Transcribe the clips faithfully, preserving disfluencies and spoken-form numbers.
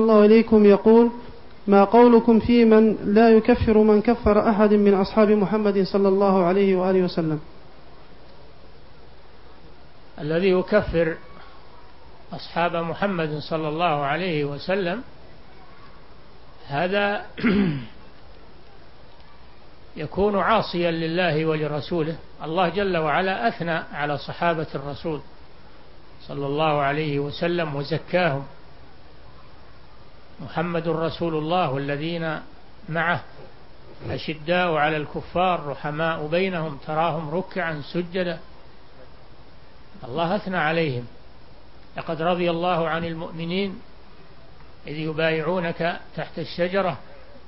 الله إليكم يقول: ما قولكم في من لا يكفر من كفر أحد من أصحاب محمد صلى الله عليه وآله وسلم؟ الذي يكفر أصحاب محمد صلى الله عليه وسلم هذا يكون عاصيا لله ولرسوله. الله جل وعلا أثنى على صحابة الرسول صلى الله عليه وسلم وزكاهم: محمد رسول الله والذين معه أشداء على الكفار رحماء بينهم تراهم ركعا سجدا. الله أثنى عليهم: لقد رضي الله عن المؤمنين إذ يبايعونك تحت الشجرة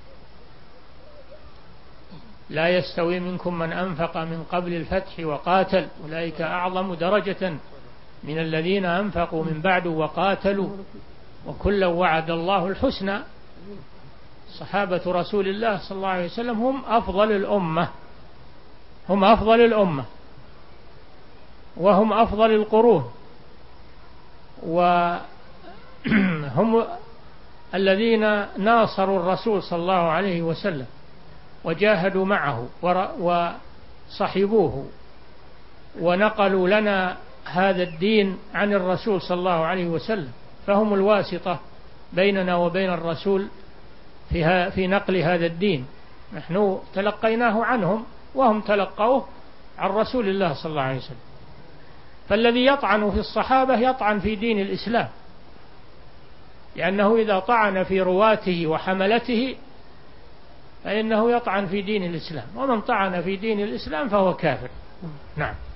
لا يستوي منكم من أنفق من قبل الفتح وقاتل أولئك أعظم درجة من الذين أنفقوا من بعد وقاتلوا وكلا وعد الله الحسنى. صحابة رسول الله صلى الله عليه وسلم هم أفضل الأمة، هم أفضل الأمة وهم أفضل القرون، وهم الذين ناصروا الرسول صلى الله عليه وسلم وجاهدوا معه وصحبوه ونقلوا لنا هذا الدين عن الرسول صلى الله عليه وسلم، فهم الواسطة بيننا وبين الرسول في في نقل هذا الدين. نحن تلقيناه عنهم وهم تلقوه عن رسول الله صلى الله عليه وسلم. فالذي يطعن في الصحابة يطعن في دين الإسلام، لأنه إذا طعن في رواته وحملته فإنه يطعن في دين الإسلام، ومن طعن في دين الإسلام فهو كافر. نعم.